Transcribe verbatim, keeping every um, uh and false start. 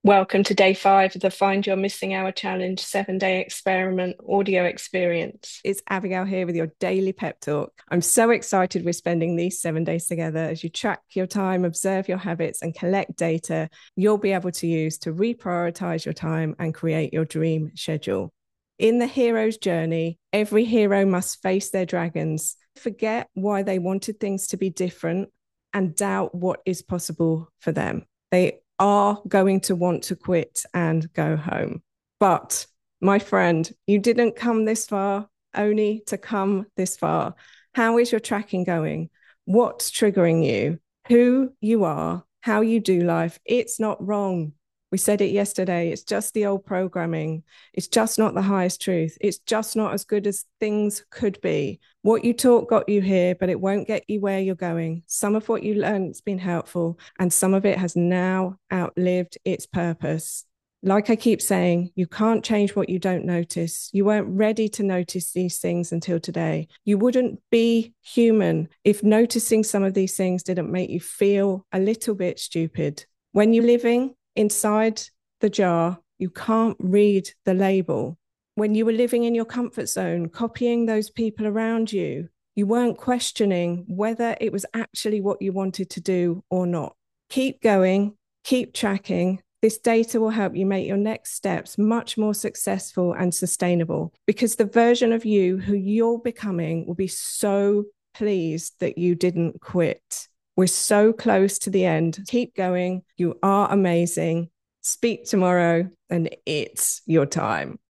Welcome to day five of the Find Your Missing Hour Challenge seven day experiment audio experience. It's Abigail here with your daily pep talk. I'm so excited we're spending these seven days together. As you track your time, observe your habits, and collect data you'll be able to use to reprioritize your time and create your dream schedule. In the hero's journey, every hero must face their dragons, forget why they wanted things to be different, and doubt what is possible for them. They are going to want to quit and go home. But my friend, you didn't come this far only to come this far. How is your tracking going? What's triggering you? Who you are, how you do life. It's not wrong. We said it yesterday. It's just the old programming. It's just not the highest truth. It's just not as good as things could be. What you taught got you here, but it won't get you where you're going. Some of what you learned has been helpful, and some of it has now outlived its purpose. Like I keep saying, you can't change what you don't notice. You weren't ready to notice these things until today. You wouldn't be human if noticing some of these things didn't make you feel a little bit stupid. When you're living inside the jar, you can't read the label. When you were living in your comfort zone, copying those people around you, you weren't questioning whether it was actually what you wanted to do or not. Keep going, keep tracking. This data will help you make your next steps much more successful and sustainable, because the version of you who you're becoming will be so pleased that you didn't quit. We're so close to the end. Keep going. You are amazing. Speak tomorrow, and it's your time.